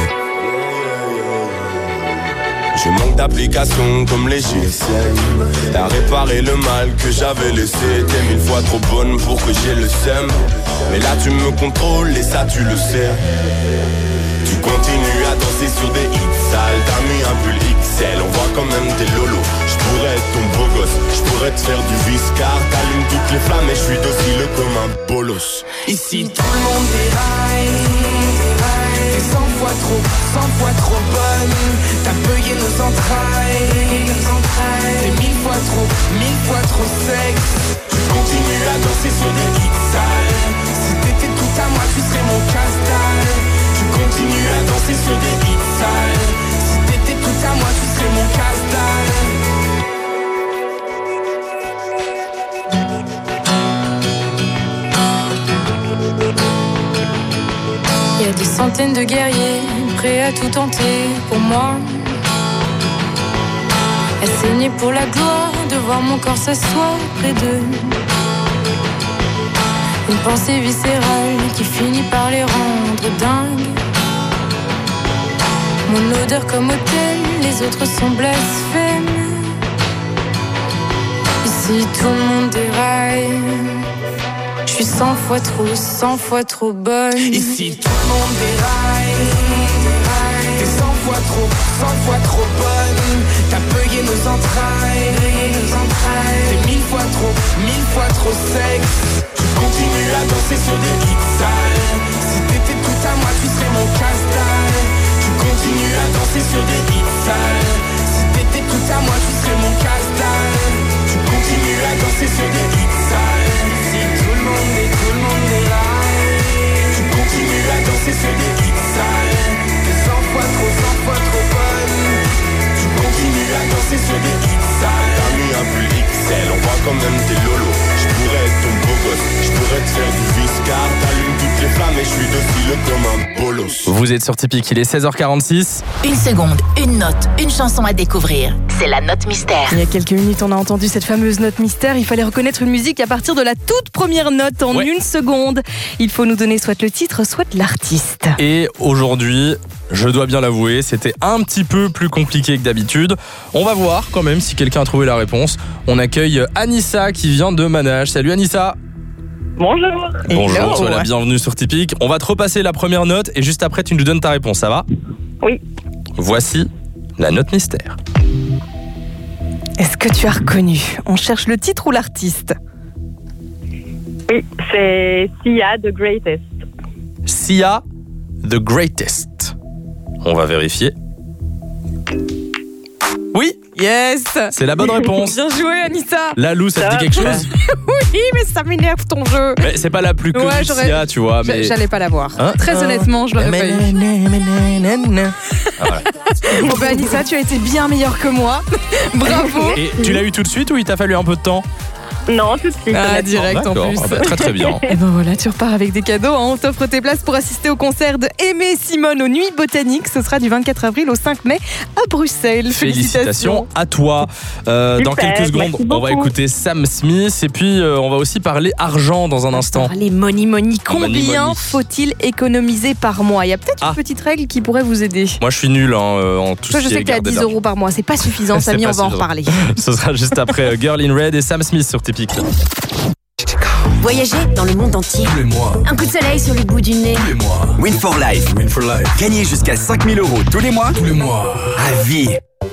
Je manque d'application comme les G S M. T'as réparé le mal que j'avais laissé. T'es mille fois trop bonne pour que j'ai le seum. Mais là tu me contrôles et ça tu le sais. Tu continues à danser sur des hits sales. T'as mis un pull X L, on voit quand même tes lolos. J'pourrais être ton beau gosse, j'pourrais te faire du viscar. T'allumes toutes les flammes et j'suis docile comme un bolos. Ici tout le monde déraille, déraille. T'es cent fois trop, cent fois trop bonne. T'as bugué nos entrailles, t'es mille fois trop, mille fois trop sexe. Je continue à danser sur des hits sales. Si t'étais tout à moi, tu serais mon casse-dalle. Je continue à danser sur des hits sales. Si t'étais tout à moi, tu serais mon casse-dalle. Il y a des centaines de guerriers prêts à tout tenter pour moi. À saigner pour la gloire, de voir mon corps s'asseoir près d'eux. Une pensée viscérale qui finit par les rendre dingues. Mon odeur comme autel, les autres sont blasphèmes. Ici tout le monde déraille. Je suis cent fois trop, cent fois trop bonne. Ici tout le monde déraille. T'es cent fois trop, cent fois trop bonne. T'as bugué nos entrailles. T'es mille fois trop, mille fois trop sexe. Je continue à danser sur des hits sales. Si t'étais tout à moi, tu serais mon casse-dalle. Je continue à danser sur des hits sales. Si t'étais tout à moi, tu serais mon casse-dalle. Je continue à danser sur des hits sales. Si tout le monde est, tout le monde est là. Je continue à danser sur des hits sales. T'es cent fois trop, cent fois trop bonne. Je continue à danser sur des hits sales. T'as mis un pull X L, on voit quand même tes lolos. Je pourrais être ton beau gosse, je pourrais te faire du viscard. T'allumes toutes les flammes et je suis docile comme un bolos. Vous êtes sur Tipeee, il est seize heures quarante-six. Une seconde, une note, une chanson à découvrir. C'est la note mystère. Il y a quelques minutes, on a entendu cette fameuse note mystère. Il fallait reconnaître une musique à partir de la toute première note en Ouais. une seconde. Il faut nous donner soit le titre, soit l'artiste. Et aujourd'hui, je dois bien l'avouer, c'était un petit peu plus compliqué que d'habitude. On va voir quand même si quelqu'un a trouvé la réponse. On accueille Anissa qui vient de Manage. Salut Anissa. Bonjour. Bonjour, Hello. sois la bienvenue sur Tipeee. On va te repasser la première note et juste après tu nous donnes ta réponse, ça va ? Oui. Voici la note mystère. Est-ce que tu as reconnu ? On cherche le titre ou l'artiste ? Oui, c'est Sia, The Greatest. Sia, The Greatest. On va vérifier. Oui, Yes. c'est la bonne réponse. Bien joué Anissa. Lalou, ça te dit quelque chose ? Oui, mais ça m'énerve ton jeu. Mais c'est pas la plus connue Ouais, de j'aurais- Sia, tu vois. Mais... J'allais pas la voir. Hein Très honnêtement, je l'aurais pas eu. Ah, voilà. Bon bah Anissa, tu as été bien meilleure que moi. Bravo. Et tu l'as eu tout de suite ou il t'a fallu un peu de temps ? Non, tout de suite. Ah, honnêtement. direct en D'accord. plus. Ah bah, très très bien. Et ben voilà, tu repars avec des cadeaux. Hein. On t'offre tes places pour assister au concert de Aimé Simone aux Nuits Botaniques. Ce sera du vingt-quatre avril au cinq mai à Bruxelles. Félicitations à toi. Euh, dans Super, quelques secondes, merci on va beaucoup. écouter Sam Smith et puis euh, on va aussi parler argent dans un instant. Les money money, combien Money, money. faut-il économiser par mois ? Il y a peut-être Ah. une petite règle qui pourrait vous aider. Moi, je suis nul hein, euh, en tout Toi, ce je qui sais est que t'es à garder dix d'argent. euros par mois. C'est pas suffisant, C'est Samy, pas on va en suffisant. reparler. Ce sera juste après euh, Girl in Red et Sam Smith sur Tipeee. Voyager dans le monde entier. Tous les mois. Un coup de soleil sur le bout du nez. Tous les mois. Win for Life. Win for life. Gagner jusqu'à cinq mille euros tous les mois. Tous les mois. À vie.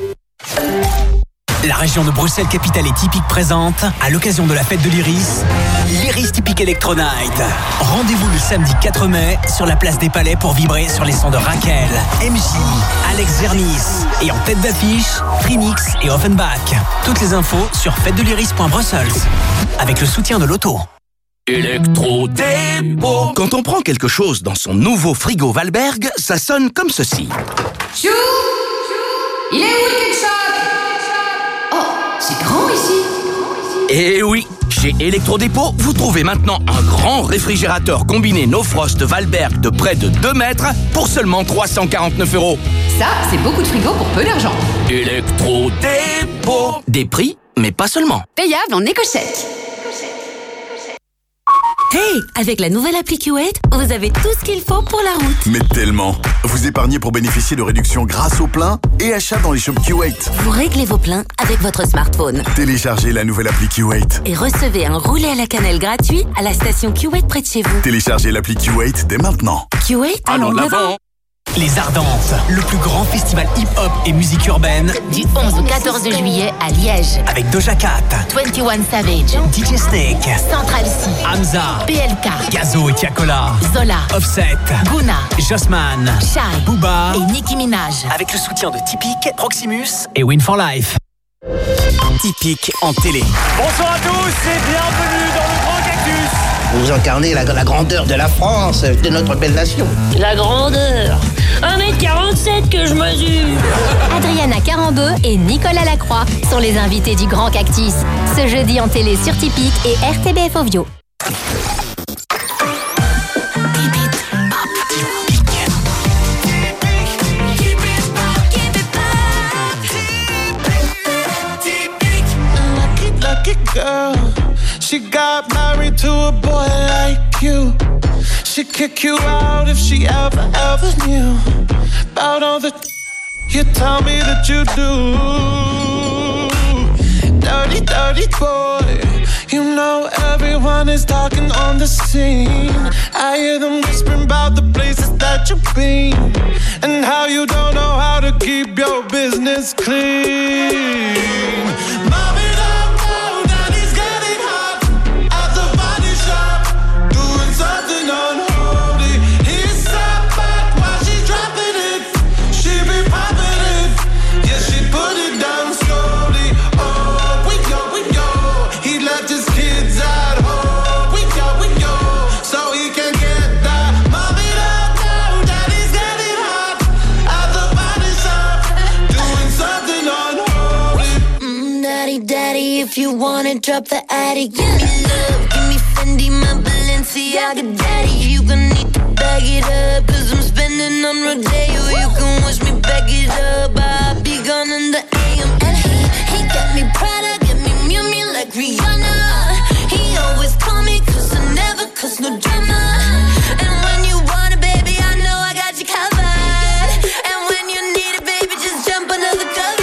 La région de Bruxelles-Capitale et Typique présente, à l'occasion de la fête de l'Iris, l'Iris Typique Electro Night. Rendez-vous le samedi quatre mai sur la place des Palais pour vibrer sur les sons de Raquel, M J, Alex Vernis et en tête d'affiche, Trinix et Offenbach. Toutes les infos sur fête de l'iris point brussels avec le soutien de l'auto. Électro-dépôt. Quand on prend quelque chose dans son nouveau frigo Valberg, ça sonne comme ceci. Chou, il est où le ketchup? Oh, c'est grand ici. Et oui, chez Electrodépôt, vous trouvez maintenant un grand réfrigérateur combiné No Frost Valberg de près de deux mètres pour seulement trois cent quarante-neuf euros. Ça, c'est beaucoup de frigo pour peu d'argent. Electrodépôt. Des prix, mais pas seulement. Payable en éco-chèque. Hey, avec la nouvelle appli Q huit, vous avez tout ce qu'il faut pour la route. Mais tellement. Vous épargnez pour bénéficier de réductions grâce au plein et achat dans les shops Q huit. Vous réglez vos pleins avec votre smartphone. Téléchargez la nouvelle appli Q huit. Et recevez un roulé à la cannelle gratuit à la station Q huit près de chez vous. Téléchargez l'appli Q huit dès maintenant. Q huit, Allons de l'avant. Les Ardentes, le plus grand festival hip-hop et musique urbaine. Du onze au quatorze juillet à Liège. Avec Doja Cat, vingt et un Savage, D J Snake, Central C, Hamza, P L K, Gazo et Tiakola, Zola, Offset, Guna, Jossman, Shai, Booba et Nicki Minaj. Avec le soutien de Tipeee, Proximus et Win for Life. Tipeee en télé. Bonsoir à tous et bienvenue dans le Grand Cactus. Vous incarnez la, la grandeur de la France, de notre belle nation. La grandeur un mètre quarante-sept que je mesure. Adriana Carambeu et Nicolas Lacroix sont les invités du Grand Cactus. Ce jeudi en télé sur Tipeee et R T B F Ovio. Lucky girl, she got married to a boy like you. She'd kick you out if she ever, ever knew about all the you tell me that you do. Dirty, dirty boy, you know everyone is talking on the scene. I hear them whispering about the places that you've been and how you don't know how to keep your business clean. Mommy, if you wanna drop the attic, give me love, give me Fendi, my Balenciaga daddy. You gon' need to bag it up, cause I'm spending on Rodeo. You can wish me back it up, I'll be gone in the A M. And he, he got me Prada, got me Miu Miu like Rihanna. He always call me cause I never cause no drama. And when you want it, baby, I know I got you covered. And when you need it, baby, just jump under the covers.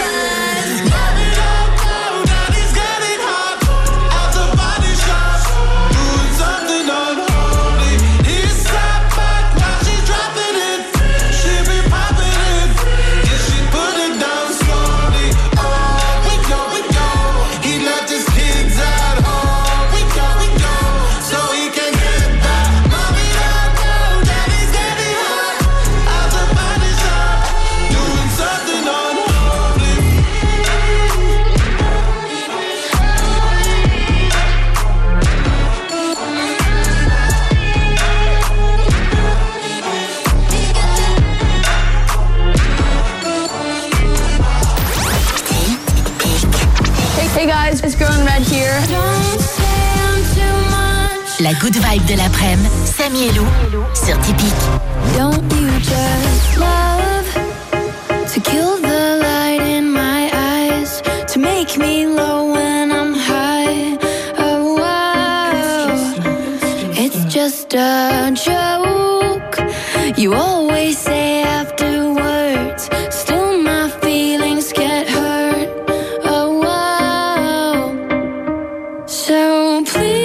La good vibe de l'après-midi, Samy et Lou sur Tipeee. Don't you just love to kill the light in my eyes, to make me low when I'm high? Oh wow, it's just a joke. You always say afterwards, still my feelings get hurt. Oh wow, so please.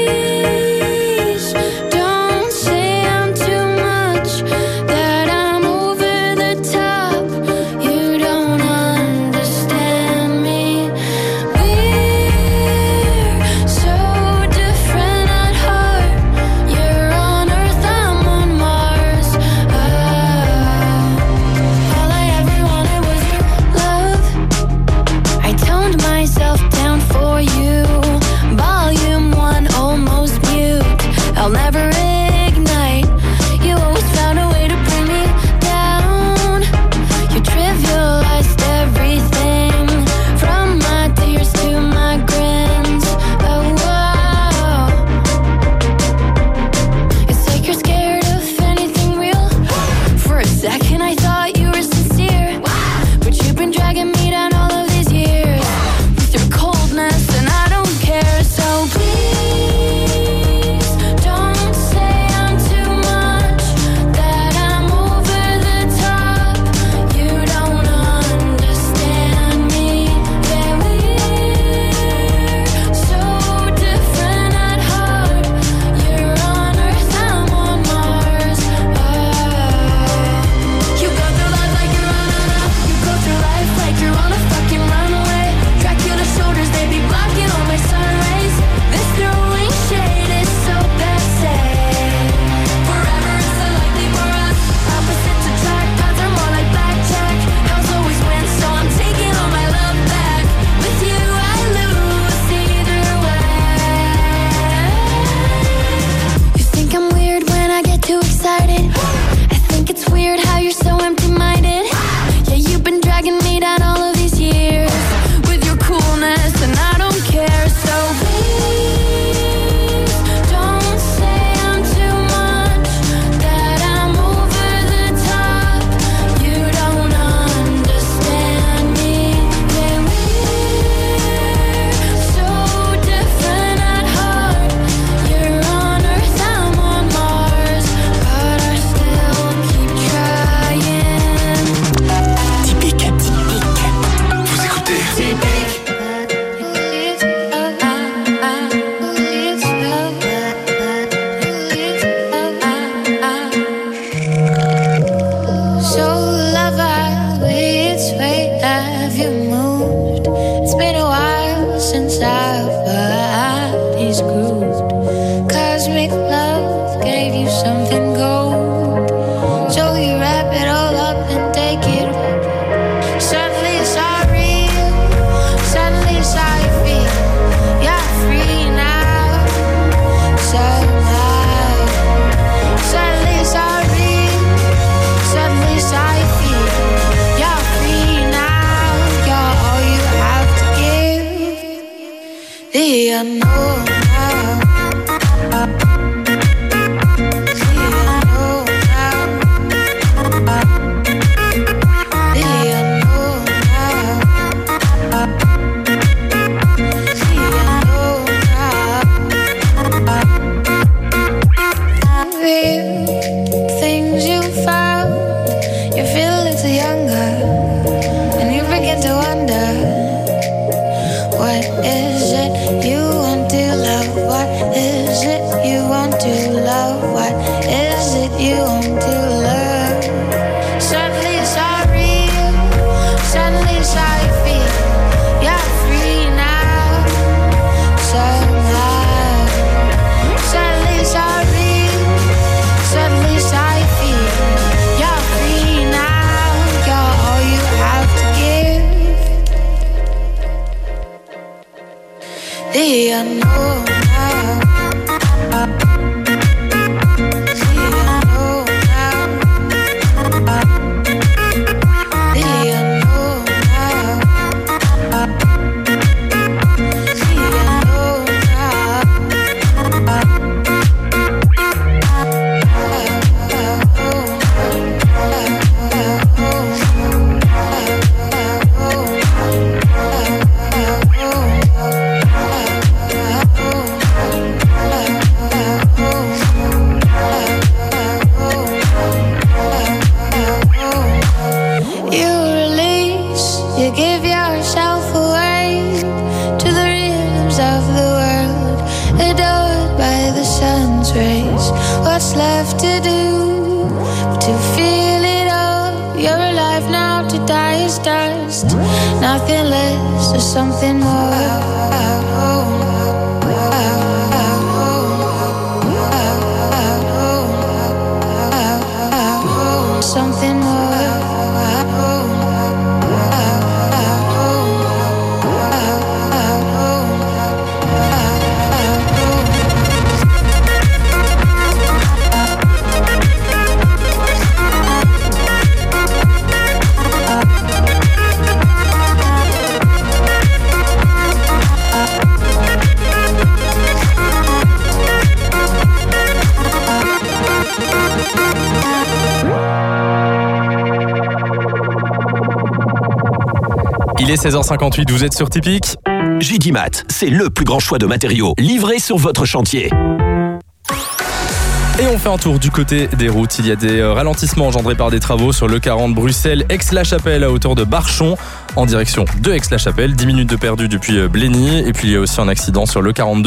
Myself down for you. Volume one almost always grooved. Cosmic love gave you something gold. So you wrap it all up and take it. Suddenly it's all real. Suddenly it's how you feel. You're free now. Somehow. Suddenly it's all real. Suddenly it's how you feel. You're free now. You're all you have to give. The unknown now. Things you found, you feel a little younger, and you begin to wonder, what is it you want to love? What is it you want to love? What is it you want to love? Suddenly it's all real. Suddenly it's how you feel. You're free now. Somehow. Suddenly it's all real. Suddenly it's how you feel. You're free now. You're all you have to give. The unknown now. You release, you give yourself away to the rhythms of the world, adored by the sun's rays. What's left to do but to feel it all? You're alive now, to die is dust. Nothing less or something more. Something more. Il est seize heures cinquante-huit, vous êtes sur Typique. J D Mat, c'est le plus grand choix de matériaux livrés sur votre chantier. Et on fait un tour du côté des routes. Il y a des ralentissements engendrés par des travaux sur l'E quarante Bruxelles, Aix-la-Chapelle à hauteur de Barchon, en direction de Aix-la-Chapelle. dix minutes de perdu depuis Blény. Et puis il y a aussi un accident sur l'E quarante-deux